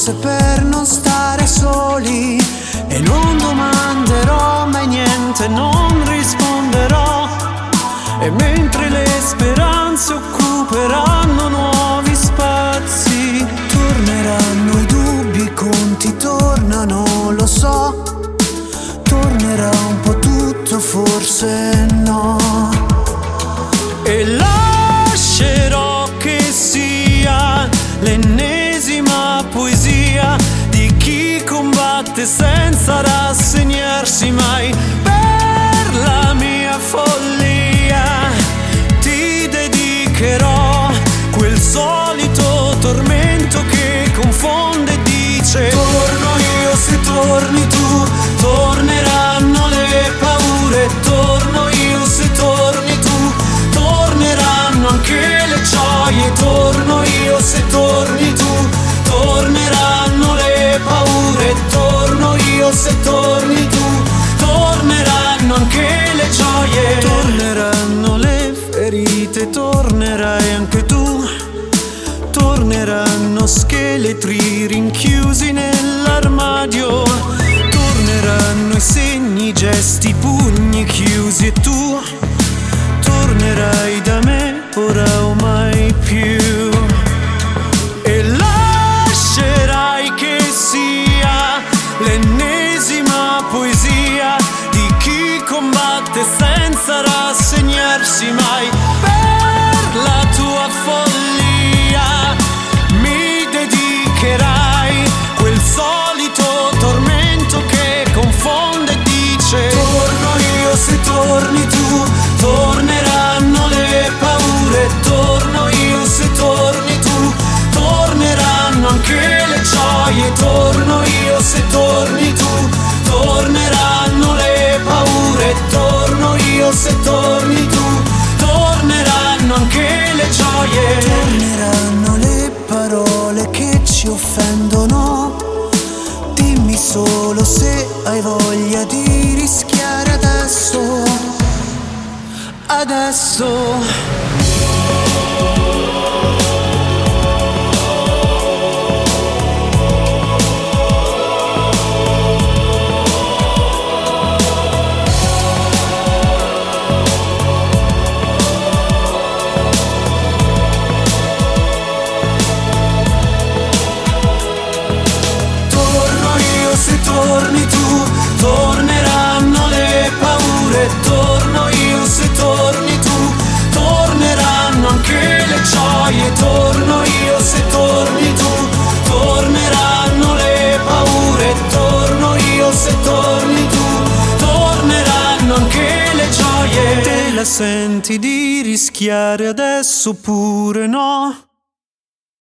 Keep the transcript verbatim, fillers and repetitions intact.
forse per non stare soli. E non domanderò mai niente, non risponderò. E mentre le speranze occuperanno nuovi spazi, torneranno i dubbi, i conti tornano, lo so. Tornerà un po' tutto, forse no. E lascerò che sia l'ennesima poesia di chi combatte senza rassegnarsi mai. Per la mia follia ti dedicherò quel solito tormento che confonde e dice: torno io se torni tu, torneranno le paure. Torno io se torni tu, torneranno anche le gioie. Torno io se torni tu, torneranno le paure. Torno io se torni tu, torneranno anche le gioie. Torneranno le ferite, tornerai anche tu. Torneranno scheletri rinchiusi nell'armadio. Torneranno i segni, i gesti, i pugni chiusi. E tu tornerai da me, ora o mai più. E lascerai che sia l'ennesima poesia di chi combatte senza rassegnarsi mai. Per la tua follia mi dedicherai quel solito tormento che confonde e dice: torno io se torni tu, torneranno le paure. Torno io se torni tu, torneranno anche le gioie. Torno io se torni tu, torneranno le paure. Torno io se torni tu, torneranno anche le gioie. Torneranno le parole che ci offendono. Dimmi solo se hai voglia di rischiare adesso. Adesso. Se torni tu, torneranno le paure. Torno io se torni tu, torneranno anche le gioie. Torno io se torni tu, torneranno le paure. Torno io se torni tu, torneranno anche le gioie. Te la senti di rischiare adesso oppure no?